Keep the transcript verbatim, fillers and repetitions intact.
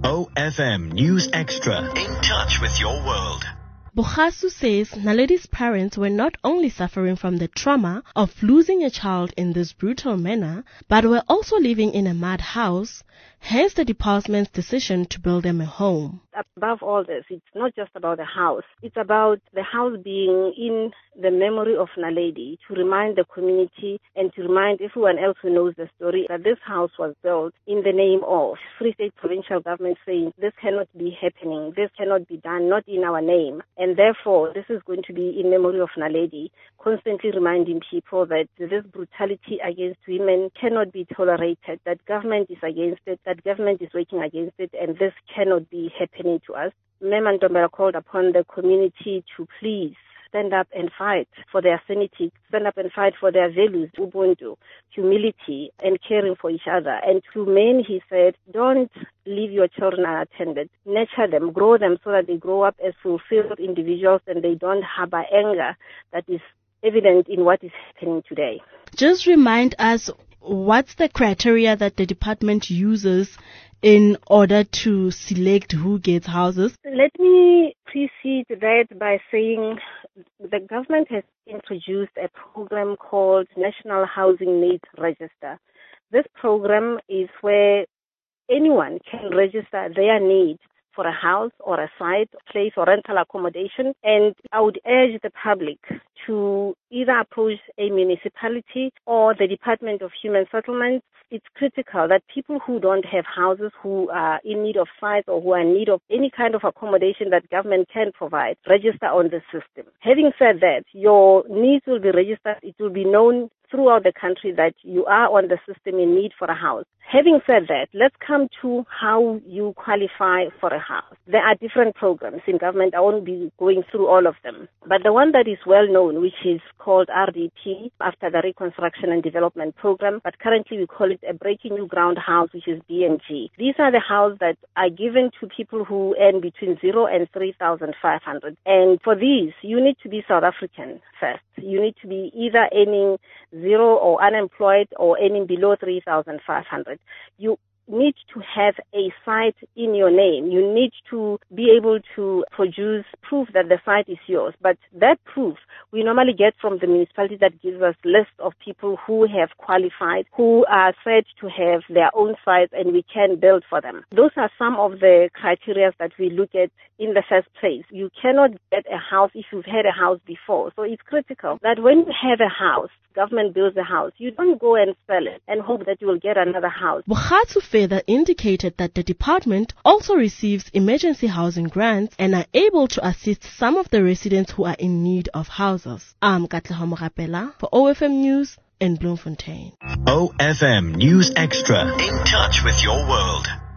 O F M News Extra. In touch with your world. Bukhasu says Naledi's parents were not only suffering from the trauma of losing a child in this brutal manner, but were also living in a mud house, hence the department's decision to build them a home. Above all this, it's not just about the house. It's about the house being in the memory of Naledi, to remind the community and to remind everyone else who knows the story that this house was built in the name of Free State Provincial Government, saying this cannot be happening, this cannot be done, not in our name. And therefore, this is going to be in memory of Naledi, constantly reminding people that this brutality against women cannot be tolerated, that government is against it, that government is working against it, and this cannot be happening to us. Mem Ntombela called upon the community to please stand up and fight for their sanity, stand up and fight for their values, Ubuntu, humility, and caring for each other. And to men, he said, don't leave your children unattended. Nurture them, grow them so that they grow up as fulfilled individuals and they don't harbor anger that is evident in what is happening today. Just remind us, what's the criteria that the department uses in order to select who gets houses? Let me precede that by saying the government has introduced a program called National Housing Needs Register. This program is where anyone can register their need for a house or a site, place or rental accommodation. And I would urge the public to either approach a municipality or the Department of Human Settlements. It's critical that people who don't have houses, who are in need of sites or who are in need of any kind of accommodation that government can provide, register on the system. Having said that, your needs will be registered. It will be known throughout the country that you are on the system in need for a house. Having said that, let's come to how you qualify for a house. There are different programs in government. I won't be going through all of them. But the one that is well known, which is called R D P, after the Reconstruction and Development Program, but currently we call it a Breaking New Ground House, which is B N G. These are the houses that are given to people who earn between zero and three thousand five hundred. And for these, you need to be South African first. You need to be either earning zero or unemployed or earning below three thousand five hundred. You need to have a site in your name. You need to be able to produce proof that the site is yours. But that proof we normally get from the municipality that gives us list of people who have qualified, who are said to have their own sites and we can build for them. Those are some of the criteria that we look at in the first place. You cannot get a house if you've had a house before. So it's critical that when you have a house, government builds a house, you don't go and sell it and hope that you will get another house. Bukhasu further indicated that the department also receives emergency housing grants and are able to assist some of the residents who are in need of houses. I'm Katleho Morapela for O F M News in Bloemfontein. O F M News Extra. In touch with your world.